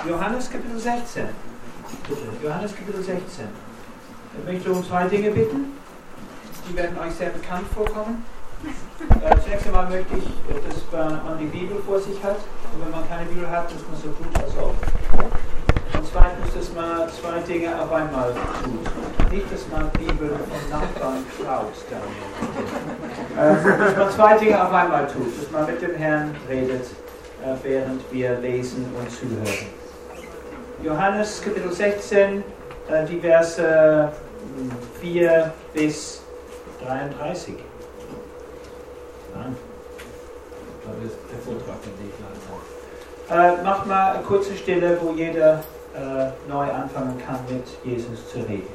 Johannes Kapitel 16. Bitte, Johannes Kapitel 16. Ich möchte um zwei Dinge bitten. Die werden euch sehr bekannt vorkommen. Zunächst einmal möchte ich, dass man die Bibel vor sich hat. Und wenn man keine Bibel hat, dass man so tut, als ob. Und zweitens, dass man zwei Dinge auf einmal tut. Nicht, dass man die Bibel vom Nachbarn klaut. Dass man zwei Dinge auf einmal tut. Dass man mit dem Herrn redet, während wir lesen und zuhören. Johannes Kapitel 16, die Verse 4 bis 33. Das ist der Vortrag, den ich gleich macht mal eine kurze Stille, wo jeder neu anfangen kann, mit Jesus zu reden.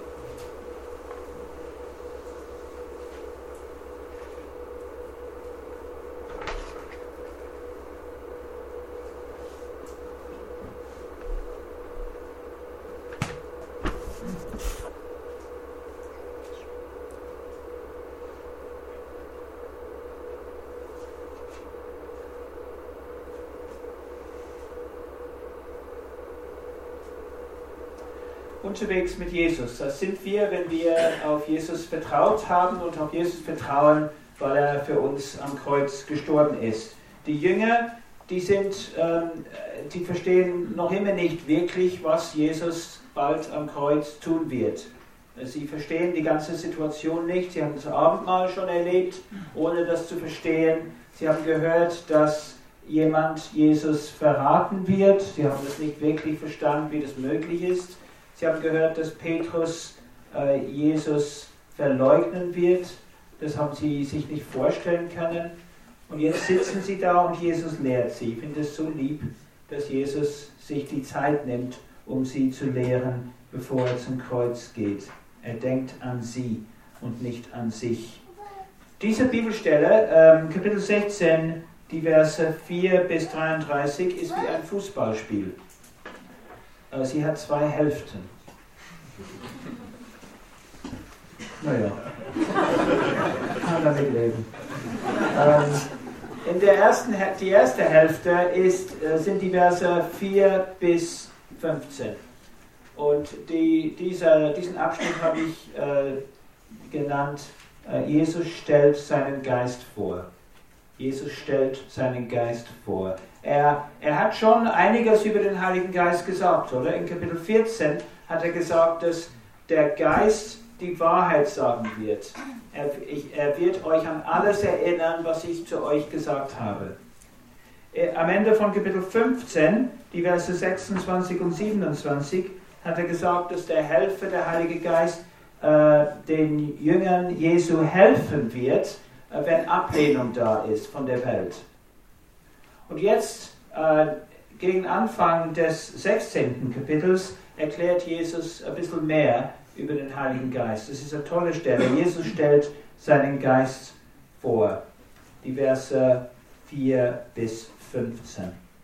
Unterwegs mit Jesus. Das sind wir, wenn wir auf Jesus vertraut haben und auf Jesus vertrauen, weil er für uns am Kreuz gestorben ist. Die Jünger, die verstehen noch immer nicht wirklich, was Jesus bald am Kreuz tun wird. Sie verstehen die ganze Situation nicht. Sie haben das Abendmahl schon erlebt, ohne das zu verstehen. Sie haben gehört, dass jemand Jesus verraten wird. Sie haben das nicht wirklich verstanden, wie das möglich ist. Sie haben gehört, dass Petrus Jesus verleugnen wird. Das haben sie sich nicht vorstellen können. Und jetzt sitzen sie da und Jesus lehrt sie. Ich finde es so lieb, dass Jesus sich die Zeit nimmt, um sie zu lehren, bevor er zum Kreuz geht. Er denkt an sie und nicht an sich. Diese Bibelstelle, Kapitel 16, die Verse 4 bis 33, ist wie ein Fußballspiel. Sie hat zwei Hälften. Naja, kann damit leben. Die erste Hälfte sind die Verse 4 bis 15. Und diesen Abschnitt habe ich genannt, Jesus stellt seinen Geist vor. Jesus stellt seinen Geist vor. Er hat schon einiges über den Heiligen Geist gesagt, oder? In Kapitel 14 hat er gesagt, dass der Geist die Wahrheit sagen wird. Er wird euch an alles erinnern, was ich zu euch gesagt habe. Am Ende von Kapitel 15, die Verse 26 und 27, hat er gesagt, dass der Helfer, der Heilige Geist, den Jüngern Jesu helfen wird, wenn Ablehnung da ist von der Welt. Und jetzt, gegen Anfang des 16. Kapitels, erklärt Jesus ein bisschen mehr über den Heiligen Geist. Das ist eine tolle Stelle. Jesus stellt seinen Geist vor. Die Verse 4 bis 15.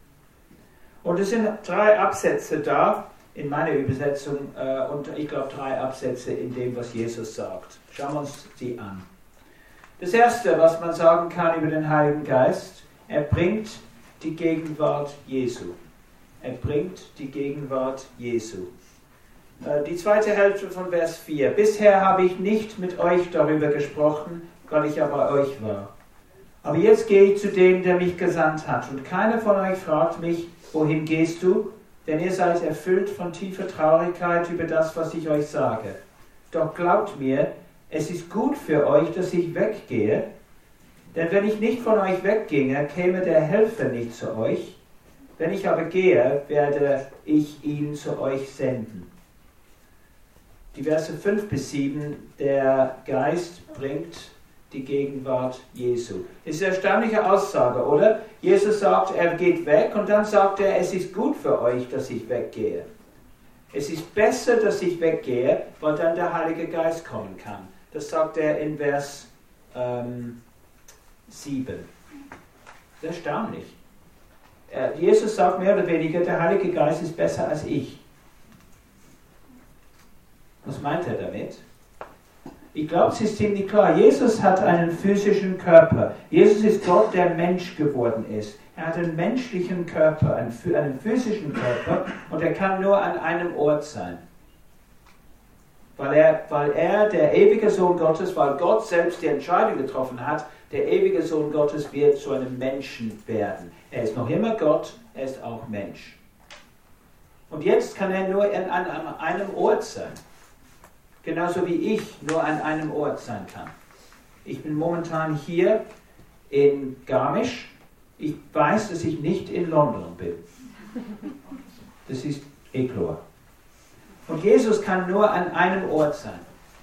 Und es sind 3 Absätze da, in meiner Übersetzung, und ich glaube 3 Absätze in dem, was Jesus sagt. Schauen wir uns die an. Das Erste, was man sagen kann über den Heiligen Geist, er bringt die Gegenwart Jesu. Er bringt die Gegenwart Jesu. Die zweite Hälfte von Vers 4. Bisher habe ich nicht mit euch darüber gesprochen, weil ich ja bei euch war. Aber jetzt gehe ich zu dem, der mich gesandt hat. Und keiner von euch fragt mich, wohin gehst du? Denn ihr seid erfüllt von tiefer Traurigkeit über das, was ich euch sage. Doch glaubt mir, es ist gut für euch, dass ich weggehe, denn wenn ich nicht von euch wegginge, käme der Helfer nicht zu euch. Wenn ich aber gehe, werde ich ihn zu euch senden. Die Verse 5 bis 7, der Geist bringt die Gegenwart Jesu. Das ist eine erstaunliche Aussage, oder? Jesus sagt, er geht weg und dann sagt er, es ist gut für euch, dass ich weggehe. Es ist besser, dass ich weggehe, weil dann der Heilige Geist kommen kann. Das sagt er in Vers 7. Das ist erstaunlich. Jesus sagt mehr oder weniger, der Heilige Geist ist besser als ich. Was meint er damit? Ich glaube, es ist ziemlich klar. Jesus hat einen physischen Körper. Jesus ist Gott, der Mensch geworden ist. Er hat einen menschlichen Körper, einen physischen Körper, und er kann nur an einem Ort sein. Weil er der ewige Sohn Gottes, weil Gott selbst die Entscheidung getroffen hat, der ewige Sohn Gottes wird zu einem Menschen werden. Er ist noch immer Gott, er ist auch Mensch. Und jetzt kann er nur an einem Ort sein. Genauso wie ich nur an einem Ort sein kann. Ich bin momentan hier in Garmisch. Ich weiß, dass ich nicht in London bin. Das ist klar. Und Jesus kann nur an einem Ort sein.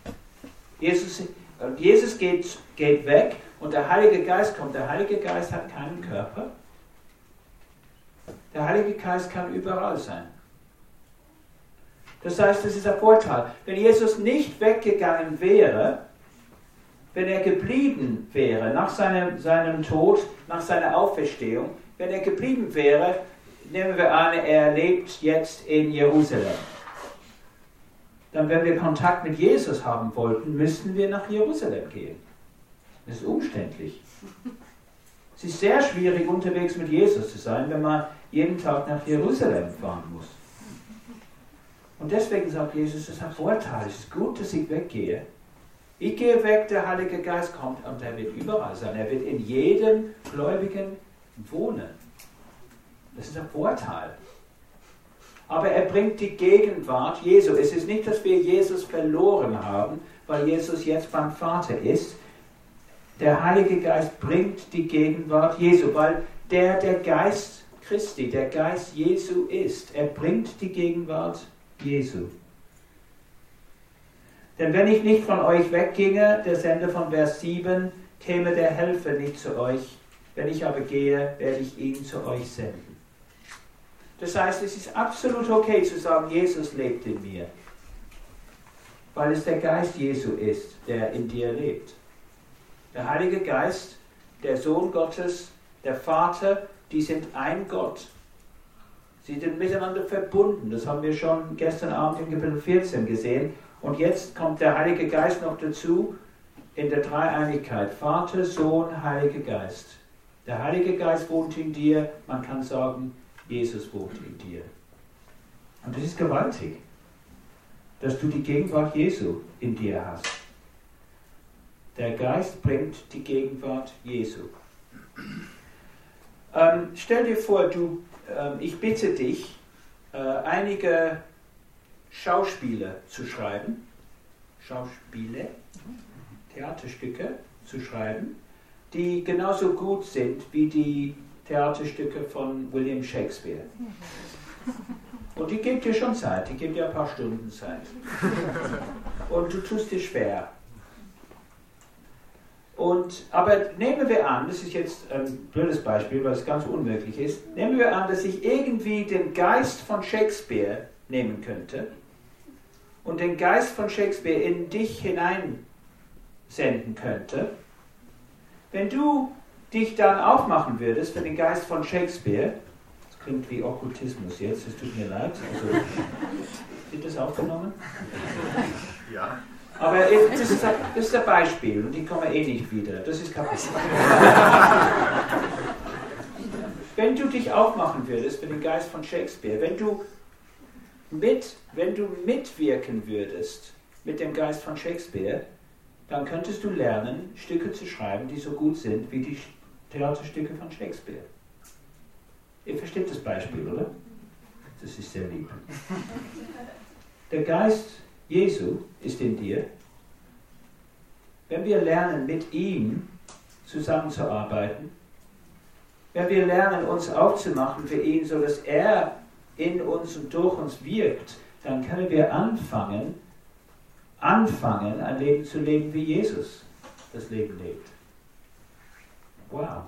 Jesus geht weg und der Heilige Geist kommt. Der Heilige Geist hat keinen Körper. Der Heilige Geist kann überall sein. Das heißt, das ist ein Vorteil. Wenn Jesus nicht weggegangen wäre, wenn er geblieben wäre nach seinem Tod, nach seiner Auferstehung, wenn er geblieben wäre, nehmen wir an, er lebt jetzt in Jerusalem. Dann, wenn wir Kontakt mit Jesus haben wollten, müssten wir nach Jerusalem gehen. Das ist umständlich. Es ist sehr schwierig, unterwegs mit Jesus zu sein, wenn man jeden Tag nach Jerusalem fahren muss. Und deswegen sagt Jesus, das ist ein Vorteil, es ist gut, dass ich weggehe. Ich gehe weg, der Heilige Geist kommt und er wird überall sein. Er wird in jedem Gläubigen wohnen. Das ist ein Vorteil. Aber er bringt die Gegenwart Jesu. Es ist nicht, dass wir Jesus verloren haben, weil Jesus jetzt beim Vater ist. Der Heilige Geist bringt die Gegenwart Jesu, weil der Geist Christi, der Geist Jesu ist. Er bringt die Gegenwart Jesu. Denn wenn ich nicht von euch wegginge, der Sender von Vers 7, käme der Helfer nicht zu euch. Wenn ich aber gehe, werde ich ihn zu euch senden. Das heißt, es ist absolut okay zu sagen, Jesus lebt in mir. Weil es der Geist Jesu ist, der in dir lebt. Der Heilige Geist, der Sohn Gottes, der Vater, die sind ein Gott. Sie sind miteinander verbunden. Das haben wir schon gestern Abend in Kapitel 14 gesehen. Und jetzt kommt der Heilige Geist noch dazu in der Dreieinigkeit. Vater, Sohn, Heiliger Geist. Der Heilige Geist wohnt in dir. Man kann sagen, Jesus wohnt in dir. Und das ist gewaltig, dass du die Gegenwart Jesu in dir hast. Der Geist bringt die Gegenwart Jesu. Stell dir vor, ich bitte dich, einige Schauspiele zu schreiben, Theaterstücke zu schreiben, die genauso gut sind wie die Theaterstücke von William Shakespeare. Und die gibt dir schon Zeit, die gibt dir ein paar Stunden Zeit. Und du tust dir schwer. Aber nehmen wir an, das ist jetzt ein blödes Beispiel, weil es ganz unmöglich ist, nehmen wir an, dass ich irgendwie den Geist von Shakespeare nehmen könnte und den Geist von Shakespeare in dich hineinsenden könnte. Wenn du dich dann aufmachen würdest für den Geist von Shakespeare, das klingt wie Okkultismus jetzt, es tut mir leid, also, wird das aufgenommen? Ja. Aber das ist ein Beispiel und ich komme nicht wieder. Das ist kaputt. Wenn du dich aufmachen würdest für den Geist von Shakespeare, wenn du mitwirken würdest mit dem Geist von Shakespeare, dann könntest du lernen, Stücke zu schreiben, die so gut sind wie die Theaterstücke von Shakespeare. Ihr versteht das Beispiel, oder? Das ist sehr lieb. Der Geist Jesu ist in dir. Wenn wir lernen, mit ihm zusammenzuarbeiten, wenn wir lernen, uns aufzumachen für ihn, sodass er in uns und durch uns wirkt, dann können wir anfangen, ein Leben zu leben, wie Jesus das Leben lebt. Wow.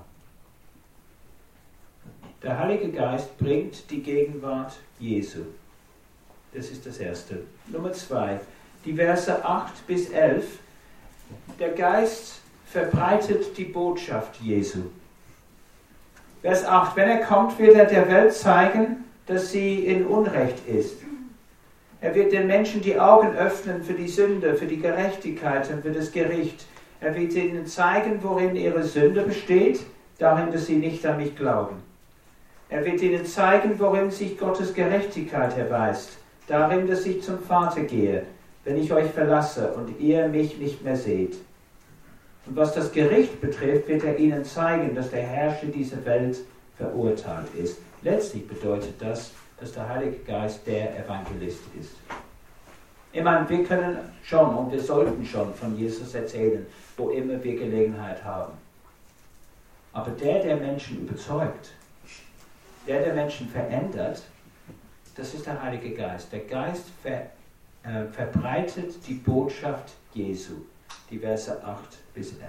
Der Heilige Geist bringt die Gegenwart Jesu. Das ist das Erste. Nummer 2, die Verse 8 bis 11. Der Geist verbreitet die Botschaft Jesu. Vers 8, wenn er kommt, wird er der Welt zeigen, dass sie in Unrecht ist. Er wird den Menschen die Augen öffnen für die Sünde, für die Gerechtigkeit und für das Gericht. Er wird ihnen zeigen, worin ihre Sünde besteht, darin, dass sie nicht an mich glauben. Er wird ihnen zeigen, worin sich Gottes Gerechtigkeit erweist, darin, dass ich zum Vater gehe, wenn ich euch verlasse und ihr mich nicht mehr seht. Und was das Gericht betrifft, wird er ihnen zeigen, dass der Herrscher dieser Welt verurteilt ist. Letztlich bedeutet das, dass der Heilige Geist der Evangelist ist. Ich meine, wir können schon und wir sollten schon von Jesus erzählen, wo immer wir Gelegenheit haben. Aber der Menschen überzeugt, der Menschen verändert, das ist der Heilige Geist. Der Geist verbreitet die Botschaft Jesu, die Verse 8 bis 11.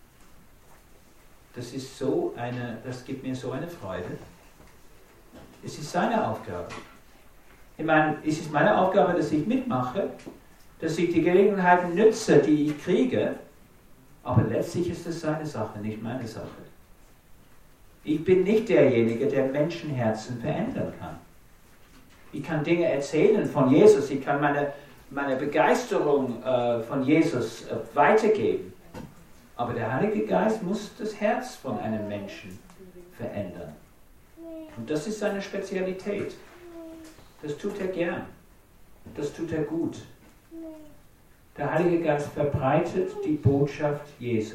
Das gibt mir so eine Freude. Es ist seine Aufgabe. Ich meine, es ist meine Aufgabe, dass ich mitmache, dass ich die Gelegenheiten nütze, die ich kriege, aber letztlich ist es seine Sache, nicht meine Sache. Ich bin nicht derjenige, der Menschenherzen verändern kann. Ich kann Dinge erzählen von Jesus, ich kann meine Begeisterung von Jesus weitergeben. Aber der Heilige Geist muss das Herz von einem Menschen verändern. Und das ist seine Spezialität. Das tut er gern. Das tut er gut. Der Heilige Geist verbreitet die Botschaft Jesu.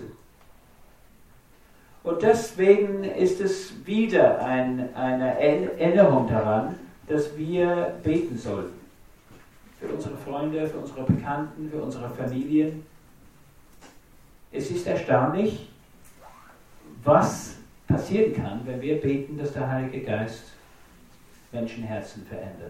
Und deswegen ist es wieder eine Erinnerung daran, dass wir beten sollten. Für unsere Freunde, für unsere Bekannten, für unsere Familien. Es ist erstaunlich, was passieren kann, wenn wir beten, dass der Heilige Geist Menschenherzen verändert.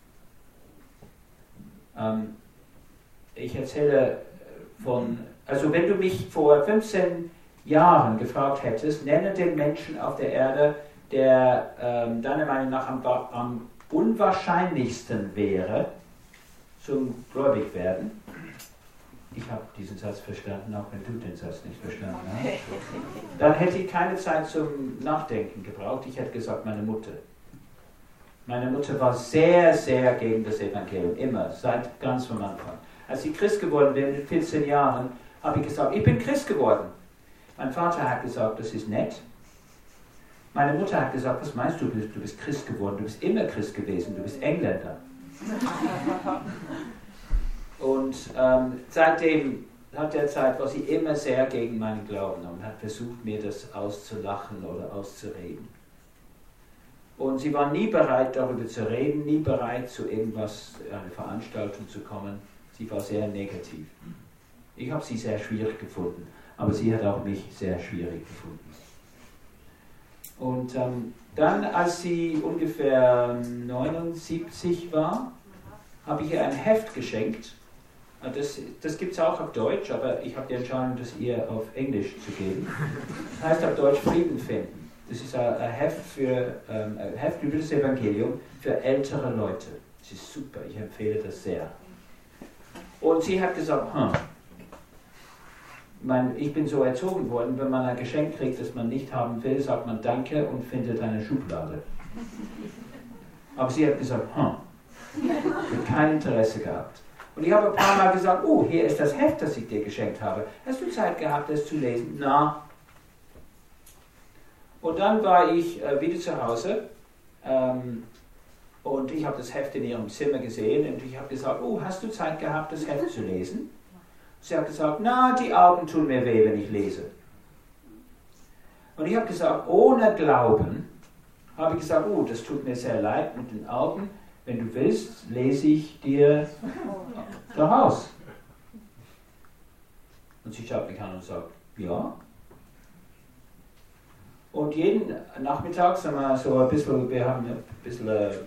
Ich erzähle also wenn du mich vor 15 Jahren gefragt hättest, nenne den Menschen auf der Erde, der deiner Meinung nach am unwahrscheinlichsten wäre, zum gläubig werden. Ich habe diesen Satz verstanden, auch wenn du den Satz nicht verstanden hast. Dann hätte ich keine Zeit zum Nachdenken gebraucht. Ich hätte gesagt, meine Mutter. Meine Mutter war sehr, sehr gegen das Evangelium, immer, seit ganz vom Anfang. Als ich Christ geworden bin, mit 14 Jahren, habe ich gesagt, ich bin Christ geworden. Mein Vater hat gesagt, das ist nett. Meine Mutter hat gesagt, was meinst du, du bist Christ geworden, du bist immer Christ gewesen, du bist Engländer. Und seit der Zeit war sie immer sehr gegen meinen Glauben und hat versucht, mir das auszulachen oder auszureden. Und sie war nie bereit, darüber zu reden, nie bereit, zu irgendwas, einer Veranstaltung zu kommen. Sie war sehr negativ. Ich habe sie sehr schwierig gefunden, aber sie hat auch mich sehr schwierig gefunden. Und dann, als sie ungefähr 79 war, habe ich ihr ein Heft geschenkt. Das gibt es auch auf Deutsch, aber ich habe die Entscheidung, das ihr auf Englisch zu geben. Das heißt auf Deutsch Frieden finden. Das ist ein Heft über das Evangelium für ältere Leute. Das ist super, ich empfehle das sehr. Und sie hat gesagt, ich bin so erzogen worden, wenn man ein Geschenk kriegt, das man nicht haben will, sagt man Danke und findet eine Schublade. Aber sie hat gesagt, hat kein Interesse gehabt. Und ich habe ein paar Mal gesagt, oh, hier ist das Heft, das ich dir geschenkt habe. Hast du Zeit gehabt, das zu lesen? Na. Und dann war ich wieder zu Hause und ich habe das Heft in ihrem Zimmer gesehen und ich habe gesagt, oh, hast du Zeit gehabt, das Heft zu lesen? Sie hat gesagt, na, die Augen tun mir weh, wenn ich lese. Und ich habe gesagt, ohne Glauben, habe ich gesagt, oh, das tut mir sehr leid mit den Augen. Wenn du willst, lese ich dir daraus. Und sie schaut mich an und sagt, ja. Und jeden Nachmittag sind wir wir haben ein bisschen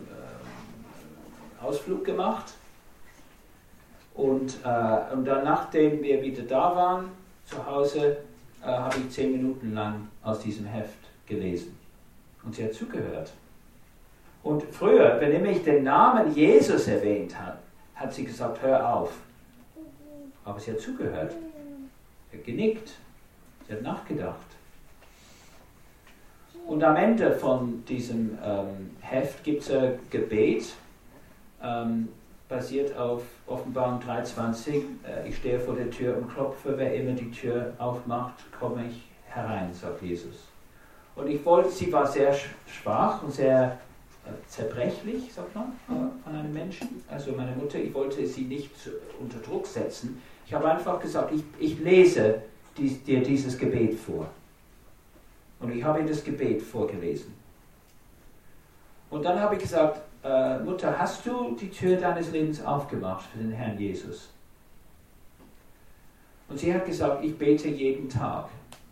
Ausflug gemacht. Und dann, nachdem wir wieder da waren, zu Hause, habe ich 10 Minuten lang aus diesem Heft gelesen. Und sie hat zugehört. Und früher, wenn ich den Namen Jesus erwähnt habe, hat sie gesagt, hör auf. Aber sie hat zugehört. Sie hat genickt. Sie hat nachgedacht. Und am Ende von diesem Heft gibt es ein Gebet, basiert auf Offenbarung 3,20. Ich stehe vor der Tür und klopfe, wer immer die Tür aufmacht, komme ich herein, sagt Jesus. Und sie war sehr schwach und sehr zerbrechlich, sagt man, von einem Menschen. Also meine Mutter, ich wollte sie nicht unter Druck setzen. Ich habe einfach gesagt, ich lese dir dieses Gebet vor. Und ich habe ihr das Gebet vorgelesen. Und dann habe ich gesagt, Mutter, hast du die Tür deines Lebens aufgemacht für den Herrn Jesus? Und sie hat gesagt, ich bete jeden Tag.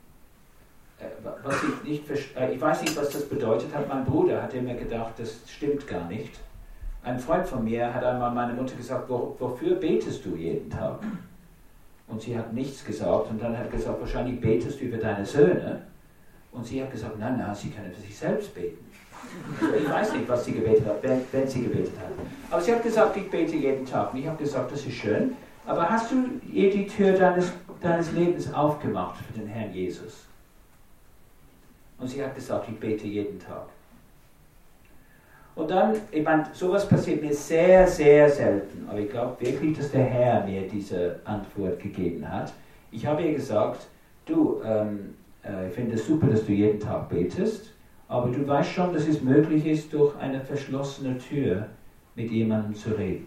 Ich weiß nicht, was das bedeutet hat. Mein Bruder hat immer gedacht, das stimmt gar nicht. Ein Freund von mir hat einmal meine Mutter gesagt, wofür betest du jeden Tag? Und sie hat nichts gesagt und dann hat gesagt, wahrscheinlich betest du über deine Söhne. Und sie hat gesagt, nein, sie kann für sich selbst beten. Also ich weiß nicht, was sie gebetet hat, wenn sie gebetet hat. Aber sie hat gesagt, ich bete jeden Tag. Und ich habe gesagt, das ist schön. Aber hast du ihr die Tür deines Lebens aufgemacht für den Herrn Jesus? Und sie hat gesagt, ich bete jeden Tag. Und dann, ich meine, sowas passiert mir sehr, sehr selten. Aber ich glaube wirklich, dass der Herr mir diese Antwort gegeben hat. Ich habe ihr gesagt, du, ich finde es super, dass du jeden Tag betest, aber du weißt schon, dass es möglich ist, durch eine verschlossene Tür mit jemandem zu reden.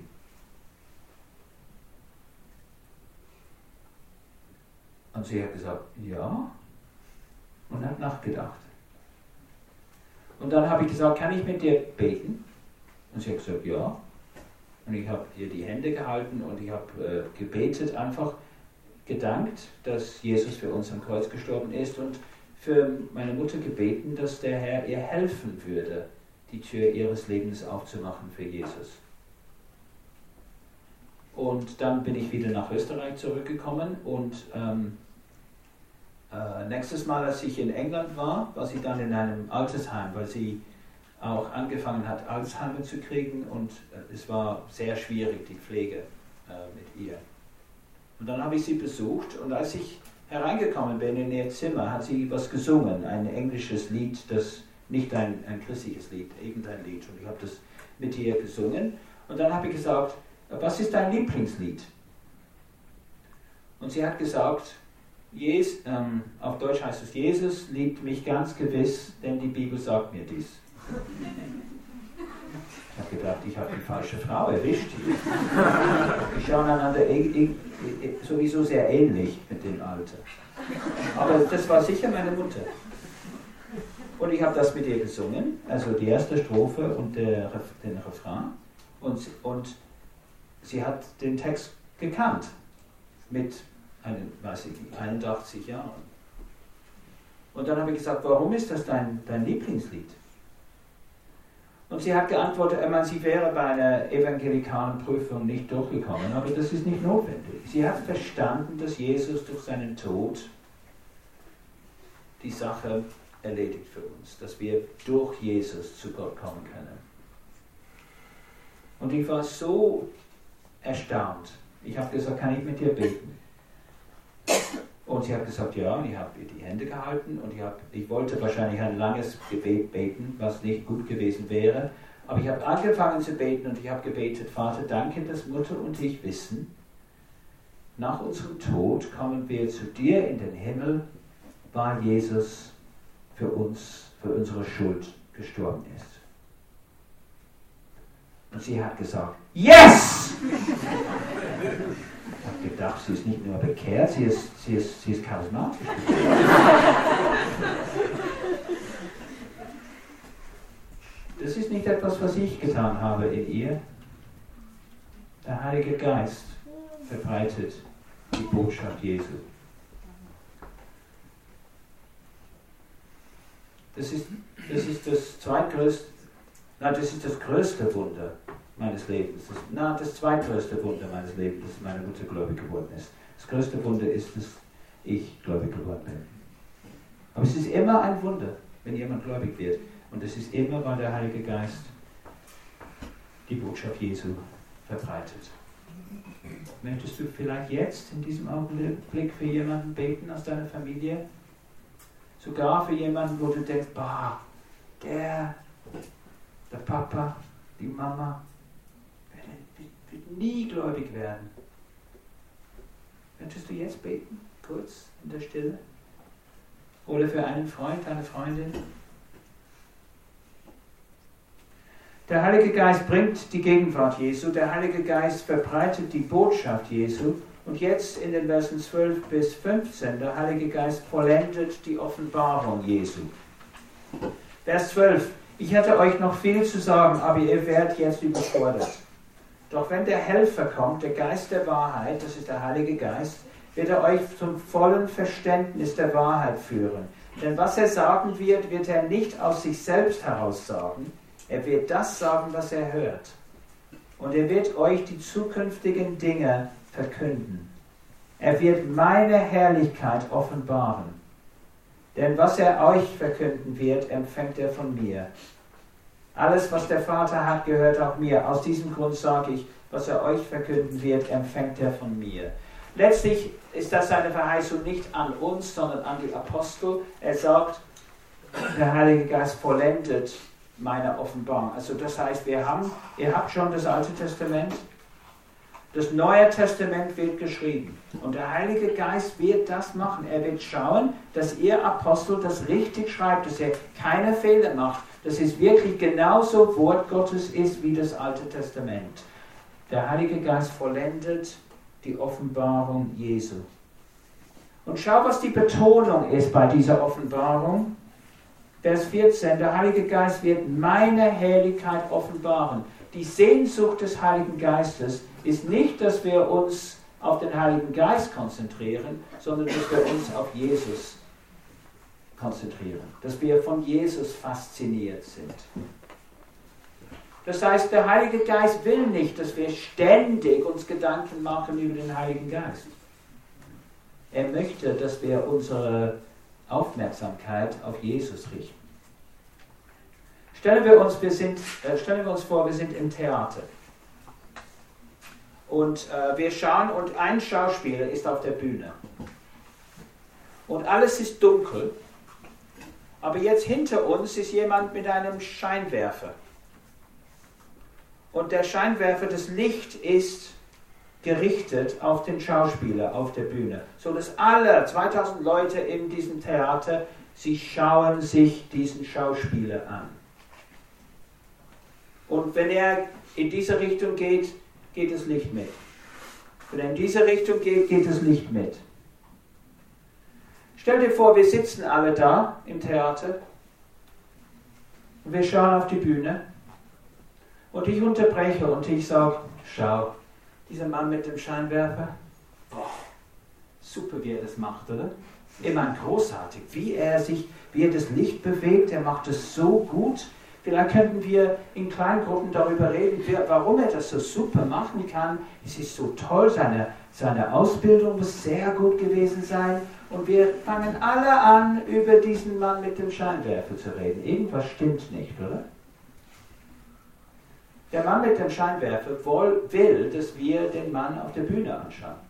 Und sie hat gesagt, ja, und hat nachgedacht. Und dann habe ich gesagt, kann ich mit dir beten? Und sie hat gesagt, ja. Und ich habe ihr die Hände gehalten und ich habe gebetet, einfach gedankt, dass Jesus für uns am Kreuz gestorben ist und für meine Mutter gebeten, dass der Herr ihr helfen würde, die Tür ihres Lebens aufzumachen für Jesus. Und dann bin ich wieder nach Österreich zurückgekommen und nächstes Mal, als ich in England war sie dann in einem Altersheim, weil sie auch angefangen hat, Alzheimer zu kriegen und es war sehr schwierig, die Pflege mit ihr. Und dann habe ich sie besucht und als ich hereingekommen bin in ihr Zimmer, hat sie was gesungen, ein englisches Lied, das nicht ein christliches Lied, irgendein Lied. Und ich habe das mit ihr gesungen und dann habe ich gesagt, was ist dein Lieblingslied? Und sie hat gesagt, auf Deutsch heißt es, Jesus liebt mich ganz gewiss, denn die Bibel sagt mir dies. Ich habe gedacht, ich habe die falsche Frau erwischt. Wir schauen einander sowieso sehr ähnlich mit dem Alter. Aber das war sicher meine Mutter. Und ich habe das mit ihr gesungen, also die erste Strophe und den Refrain. Und sie hat den Text gekannt mit 81 Jahren. Und dann habe ich gesagt, warum ist das dein Lieblingslied? Und sie hat geantwortet, sie wäre bei einer evangelikalen Prüfung nicht durchgekommen, aber das ist nicht notwendig. Sie hat verstanden, dass Jesus durch seinen Tod die Sache erledigt für uns, dass wir durch Jesus zu Gott kommen können. Und ich war so erstaunt. Ich habe gesagt, kann ich mit dir beten? Und sie hat gesagt, ja, und ich habe ihr die Hände gehalten und ich wollte wahrscheinlich ein langes Gebet beten, was nicht gut gewesen wäre. Aber ich habe angefangen zu beten und ich habe gebetet, Vater, danke, dass Mutter und ich wissen, nach unserem Tod kommen wir zu dir in den Himmel, weil Jesus für uns, für unsere Schuld gestorben ist. Und sie hat gesagt, yes! Ich habe gedacht, sie ist nicht nur bekehrt, sie ist charismatisch. Das ist nicht etwas, was ich getan habe in ihr. Der Heilige Geist verbreitet die Botschaft Jesu. Das ist das zweitgrößte, nein, das ist das größte Wunder meines Lebens. Das zweitgrößte Wunder meines Lebens, dass meine Mutter gläubig geworden ist. Das größte Wunder ist, dass ich gläubig geworden bin. Aber es ist immer ein Wunder, wenn jemand gläubig wird. Und es ist immer, weil der Heilige Geist die Botschaft Jesu verbreitet. Möchtest du vielleicht jetzt in diesem Augenblick für jemanden beten aus deiner Familie? Sogar für jemanden, wo du denkst, der Papa, die Mama, wird nie gläubig werden. Könntest du jetzt beten, kurz in der Stille? Oder für einen Freund, eine Freundin? Der Heilige Geist bringt die Gegenwart Jesu, der Heilige Geist verbreitet die Botschaft Jesu und jetzt in den Versen 12 bis 15, der Heilige Geist vollendet die Offenbarung Jesu. Vers 12, ich hätte euch noch viel zu sagen, aber ihr werdet jetzt überfordert. Doch wenn der Helfer kommt, der Geist der Wahrheit, das ist der Heilige Geist, wird er euch zum vollen Verständnis der Wahrheit führen. Denn was er sagen wird, wird er nicht aus sich selbst heraus sagen. Er wird das sagen, was er hört. Und er wird euch die zukünftigen Dinge verkünden. Er wird meine Herrlichkeit offenbaren. Denn was er euch verkünden wird, empfängt er von mir. Alles, was der Vater hat, gehört auch mir. Aus diesem Grund sage ich, was er euch verkünden wird, empfängt er von mir. Letztlich ist das eine Verheißung nicht an uns, sondern an die Apostel. Er sagt, der Heilige Geist vollendet meine Offenbarung. Also das heißt, ihr habt schon das Alte Testament, das Neue Testament wird geschrieben. Und der Heilige Geist wird das machen. Er wird schauen, dass ihr Apostel das richtig schreibt, dass er keine Fehler macht, dass es wirklich genauso Wort Gottes ist wie das Alte Testament. Der Heilige Geist vollendet die Offenbarung Jesu. Und schau, was die Betonung ist bei dieser Offenbarung. Vers 14, der Heilige Geist wird meine Herrlichkeit offenbaren. Die Sehnsucht des Heiligen Geistes ist nicht, dass wir uns auf den Heiligen Geist konzentrieren, sondern dass wir uns auf Jesus konzentrieren. Dass wir von Jesus fasziniert sind. Das heißt, der Heilige Geist will nicht, dass wir ständig uns Gedanken machen über den Heiligen Geist. Er möchte, dass wir unsere Aufmerksamkeit auf Jesus richten. Stellen wir uns vor, wir sind im Theater. Und wir schauen und ein Schauspieler ist auf der Bühne. Und alles ist dunkel. Aber jetzt hinter uns ist jemand mit einem Scheinwerfer. Und der Scheinwerfer, das Licht ist gerichtet auf den Schauspieler auf der Bühne. So dass alle 2000 Leute in diesem Theater, sie schauen sich diesen Schauspieler an. Und wenn er in diese Richtung geht, geht das Licht mit. Wenn er in diese Richtung geht, geht das Licht mit. Stell dir vor, wir sitzen alle da im Theater und wir schauen auf die Bühne und ich unterbreche und ich sage, schau, dieser Mann mit dem Scheinwerfer, boah, super wie er das macht, oder? Immer großartig, wie er das Licht bewegt, er macht es so gut. Vielleicht könnten wir in Kleingruppen darüber reden, warum er das so super machen kann. Es ist so toll, seine Ausbildung muss sehr gut gewesen sein. Und wir fangen alle an, über diesen Mann mit dem Scheinwerfer zu reden. Irgendwas stimmt nicht, oder? Der Mann mit dem Scheinwerfer will, dass wir den Mann auf der Bühne anschauen.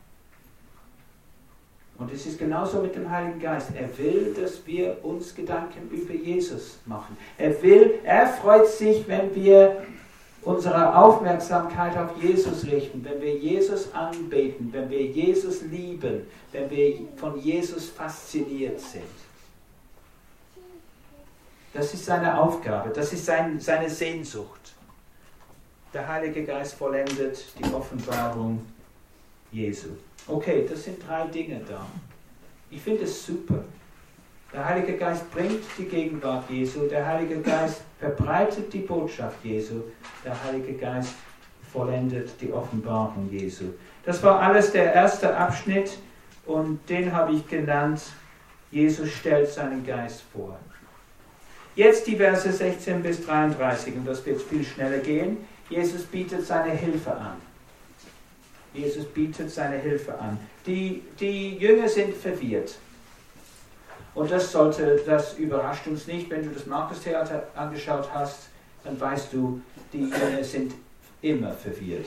Und es ist genauso mit dem Heiligen Geist. Er will, dass wir uns Gedanken über Jesus machen. Er freut sich, wenn wir unsere Aufmerksamkeit auf Jesus richten, wenn wir Jesus anbeten, wenn wir Jesus lieben, wenn wir von Jesus fasziniert sind. Das ist seine Aufgabe, das ist seine Sehnsucht. Der Heilige Geist vollendet die Offenbarung Jesu. Okay, das sind 3 Dinge da. Ich finde es super. Der Heilige Geist bringt die Gegenwart Jesu, der Heilige Geist verbreitet die Botschaft Jesu, der Heilige Geist vollendet die Offenbarung Jesu. Das war alles der erste Abschnitt und den habe ich genannt, Jesus stellt seinen Geist vor. Jetzt die Verse 16 bis 33 und das wird viel schneller gehen. Jesus bietet seine Hilfe an. Jesus bietet seine Hilfe an. Die Jünger sind verwirrt. Und das überrascht uns nicht, wenn du das Markus-Theater angeschaut hast, dann weißt du, die Jünger sind immer verwirrt.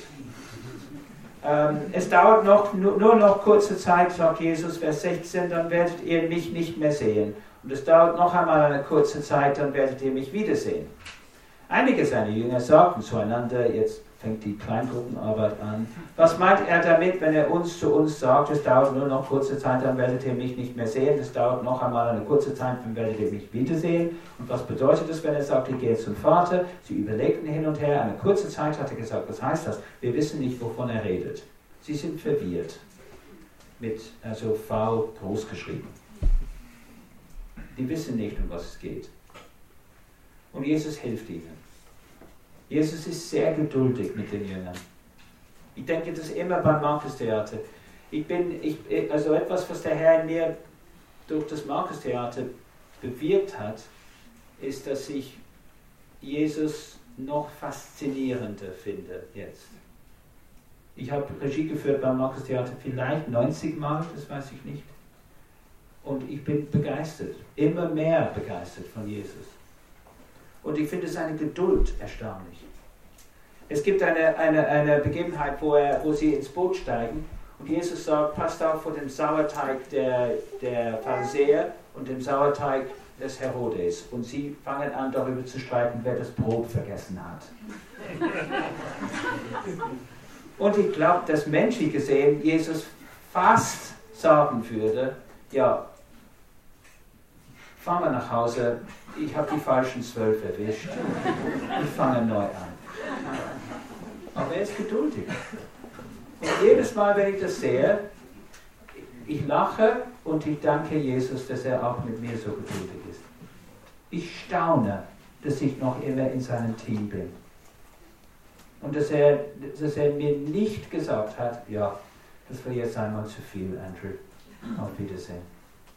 Es dauert nur noch kurze Zeit, sagt Jesus, Vers 16, dann werdet ihr mich nicht mehr sehen. Und es dauert noch einmal eine kurze Zeit, dann werdet ihr mich wiedersehen. Einige seiner Jünger sagten zueinander, jetzt fängt die Kleingruppenarbeit an, was meint er damit, wenn er zu uns sagt, es dauert nur noch kurze Zeit, dann werdet ihr mich nicht mehr sehen, es dauert noch einmal eine kurze Zeit, dann werdet ihr mich wiedersehen. Und was bedeutet das, wenn er sagt, ich gehe zum Vater? Sie überlegten hin und her, eine kurze Zeit hat er gesagt, was heißt das? Wir wissen nicht, wovon er redet. Sie sind verwirrt, also V groß geschrieben. Die wissen nicht, um was es geht. Und Jesus hilft ihnen. Jesus ist sehr geduldig mit den Jüngern. Ich denke das immer beim Markus-Theater. Also etwas, was der Herr in mir durch das Markus-Theater bewirkt hat, ist, dass ich Jesus noch faszinierender finde jetzt. Ich habe Regie geführt beim Markus-Theater vielleicht 90 Mal, das weiß ich nicht. Und ich bin begeistert, immer mehr begeistert von Jesus. Und ich finde seine Geduld erstaunlich. Es gibt eine Begebenheit, wo sie ins Boot steigen und Jesus sagt, passt auf vor dem Sauerteig der Pharisäer und dem Sauerteig des Herodes. Und sie fangen an, darüber zu streiten, wer das Brot vergessen hat. Und ich glaube, dass menschlich gesehen Jesus fast sagen würde, ja, fahren wir nach Hause, ich habe die falschen 12 erwischt, ich fange neu an. Aber er ist geduldig. Und jedes Mal, wenn ich das sehe, ich lache und ich danke Jesus, dass er auch mit mir so geduldig ist. Ich staune, dass ich noch immer in seinem Team bin. Und dass er mir nicht gesagt hat, ja, das war jetzt einmal zu viel, Andrew. Auf Wiedersehen.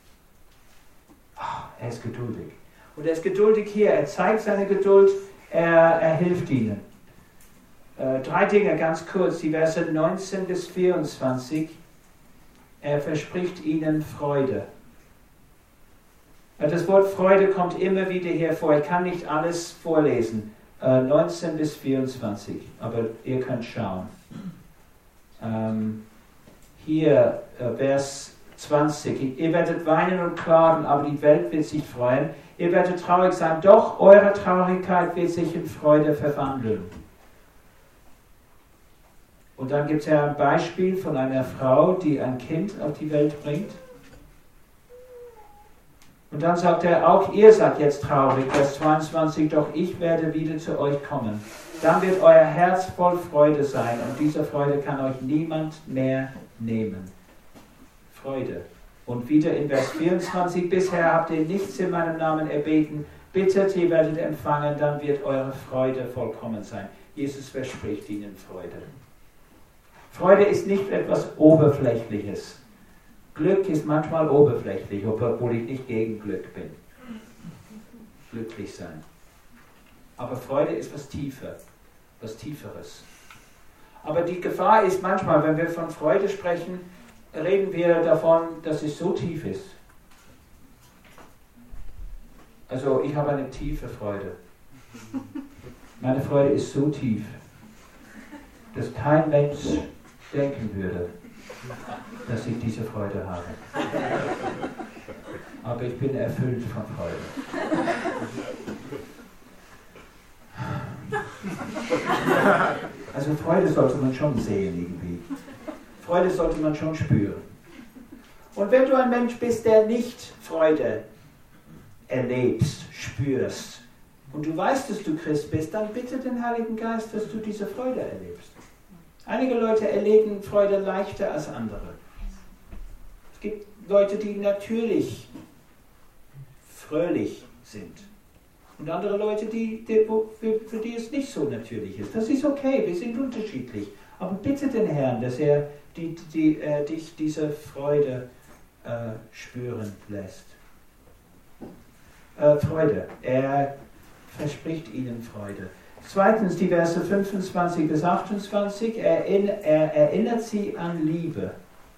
Er ist geduldig. Und er ist geduldig hier. Er zeigt seine Geduld. Er hilft ihnen. 3 Dinge ganz kurz. Die Verse 19 bis 24. Er verspricht ihnen Freude. Das Wort Freude kommt immer wieder hier vor. Ich kann nicht alles vorlesen. 19 bis 24. Aber ihr könnt schauen. Hier Vers 20. Ihr werdet weinen und klagen, aber die Welt wird sich freuen. Ihr werdet traurig sein, doch eure Traurigkeit wird sich in Freude verwandeln. Und dann gibt es ja ein Beispiel von einer Frau, die ein Kind auf die Welt bringt. Und dann sagt er, auch ihr seid jetzt traurig, Vers 22, doch ich werde wieder zu euch kommen. Dann wird euer Herz voll Freude sein und diese Freude kann euch niemand mehr nehmen. Freude. Und wieder in Vers 24, bisher habt ihr nichts in meinem Namen erbeten, bittet, ihr werdet empfangen, dann wird eure Freude vollkommen sein. Jesus verspricht ihnen Freude. Freude ist nicht etwas Oberflächliches. Glück ist manchmal oberflächlich, obwohl ich nicht gegen Glück bin. Glücklich sein. Aber Freude ist was tiefer, was Tieferes. Aber die Gefahr ist manchmal, wenn wir von Freude sprechen, reden wir davon, dass es so tief ist. Also ich habe eine tiefe Freude. Meine Freude ist so tief, dass kein Mensch denken würde, dass ich diese Freude habe. Aber ich bin erfüllt von Freude. Also Freude sollte man schon sehen irgendwie. Freude sollte man schon spüren. Und wenn du ein Mensch bist, der nicht Freude erlebst, spürst, und du weißt, dass du Christ bist, dann bitte den Heiligen Geist, dass du diese Freude erlebst. Einige Leute erleben Freude leichter als andere. Es gibt Leute, die natürlich fröhlich sind. Und andere Leute, für die es nicht so natürlich ist. Das ist okay, wir sind unterschiedlich. Aber bitte den Herrn, dass er dich diese Freude spüren lässt. Freude. Er verspricht ihnen Freude. Zweitens, die Verse 25 bis 28, er erinnert sie an Liebe.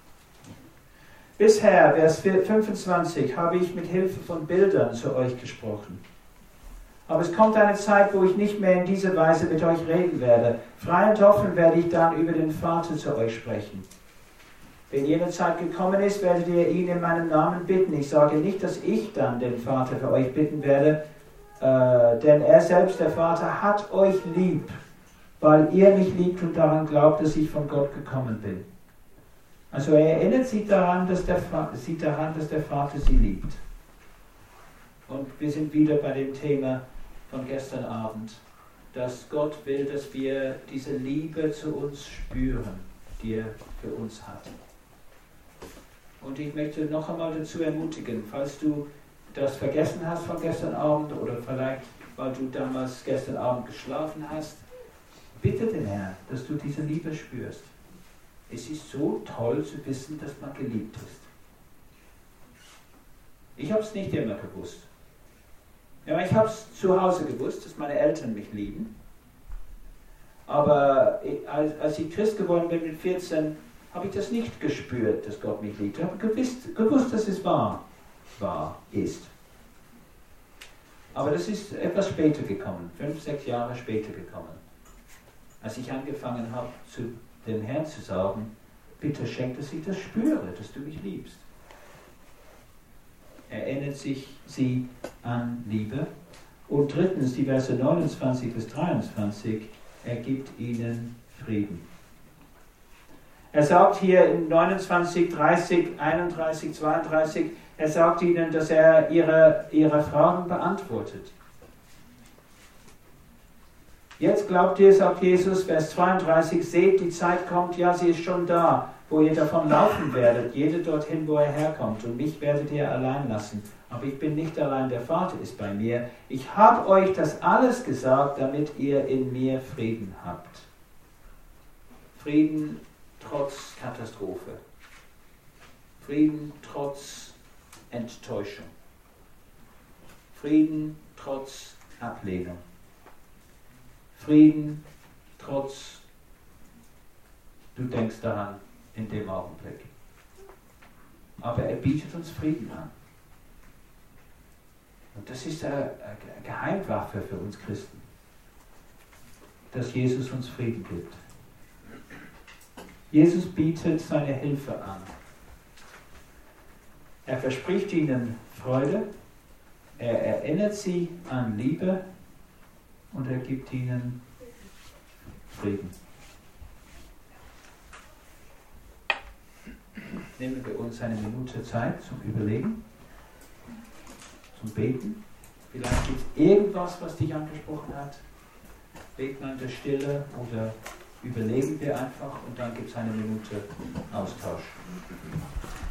Bisher, Vers 25, habe ich mit Hilfe von Bildern zu euch gesprochen. Aber es kommt eine Zeit, wo ich nicht mehr in dieser Weise mit euch reden werde. Frei und offen werde ich dann über den Vater zu euch sprechen. Wenn jene Zeit gekommen ist, werdet ihr ihn in meinem Namen bitten. Ich sage nicht, dass ich dann den Vater für euch bitten werde, Denn er selbst, der Vater, hat euch lieb, weil ihr mich liebt und daran glaubt, dass ich von Gott gekommen bin. Also er erinnert sie daran, dass der Vater sie liebt. Und wir sind wieder bei dem Thema von gestern Abend, dass Gott will, dass wir diese Liebe zu uns spüren, die er für uns hat. Und ich möchte noch einmal dazu ermutigen, falls du das vergessen hast von gestern Abend oder vielleicht, weil du damals gestern Abend geschlafen hast, bitte den Herrn, dass du diese Liebe spürst. Es ist so toll zu wissen, dass man geliebt ist. Ich habe es nicht immer gewusst. Ja, ich habe es zu Hause gewusst, dass meine Eltern mich lieben. Aber als ich Christ geworden bin mit 14, habe ich das nicht gespürt, dass Gott mich liebt. Ich habe gewusst, dass es wahr ist. Aber das ist etwas später gekommen, 5, 6 Jahre später gekommen. Als ich angefangen habe, zu dem Herrn zu sagen, bitte schenk, dass ich das spüre, dass du mich liebst. Erinnert sich sie an Liebe. Und drittens, die Verse 29 bis 23, er gibt ihnen Frieden. Er sagt hier in 29, 30, 31, 32, er sagt ihnen, dass er ihre Fragen beantwortet. Jetzt glaubt ihr, sagt Jesus, Vers 32, seht, die Zeit kommt, ja, sie ist schon da, wo ihr davon laufen werdet, jeder dorthin, wo er herkommt, und mich werdet ihr allein lassen. Aber ich bin nicht allein, der Vater ist bei mir. Ich habe euch das alles gesagt, damit ihr in mir Frieden habt. Frieden trotz Katastrophe. Frieden trotz Enttäuschung. Frieden trotz Ablehnung. Frieden trotz, du denkst daran in dem Augenblick. Aber er bietet uns Frieden an. Und das ist eine Geheimwaffe für uns Christen, dass Jesus uns Frieden gibt. Jesus bietet seine Hilfe an. Er verspricht ihnen Freude, er erinnert sie an Liebe und er gibt ihnen Frieden. Nehmen wir uns eine Minute Zeit zum Überlegen, zum Beten. Vielleicht gibt es irgendwas, was dich angesprochen hat. Beten an der Stille oder überlegen wir einfach und dann gibt es eine Minute Austausch.